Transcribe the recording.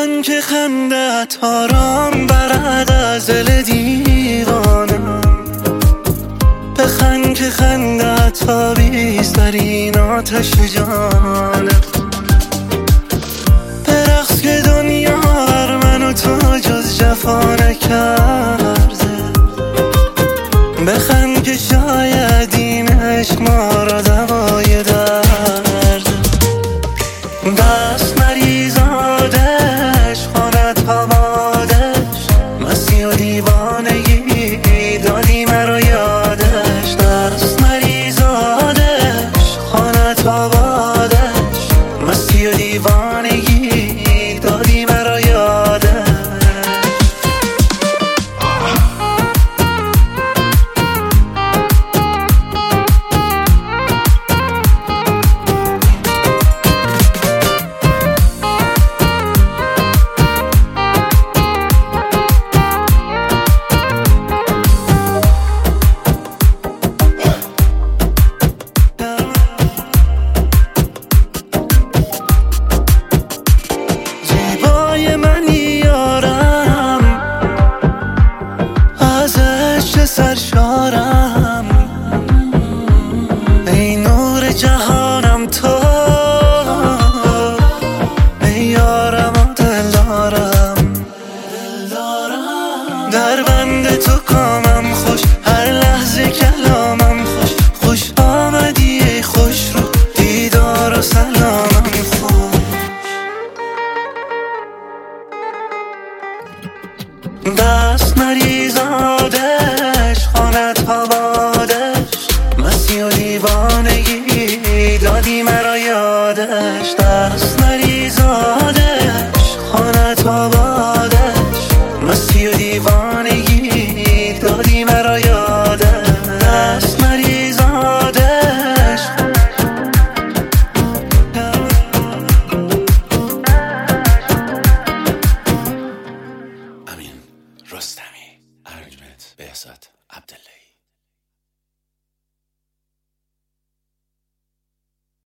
بخند که خندت آرام برد از دل دیوانم، بخند که خندت آویز در این آتش جانم، برقص که دنیا بر من و تو جز جفا نکرده، بخند که شاید این عشق ما را دوای درده، دست مریزادش خانت پامادش، مستی و دیوانگی دادی مرا یادش، دست مریزادش خانت پامادش، مستی و دیوانگی دادی مرا یادش. سرشارم ای نور جهانم تو، ای یارم و دلدارم، در بند تو کامم خوش، هر لحظه کلامم خوش، خوش آمدی ای خوش رو دیدار و سلامم خوش، دست مریزادش خانت آبادش، مستی و دیوانگی دادی مرا یادش، دست مریزادش خانت آبادش، مستی و دیوانگی دادی مرا یادش، دست مریزادش. امین رستمی، ارجمند بهزاد عبدالله.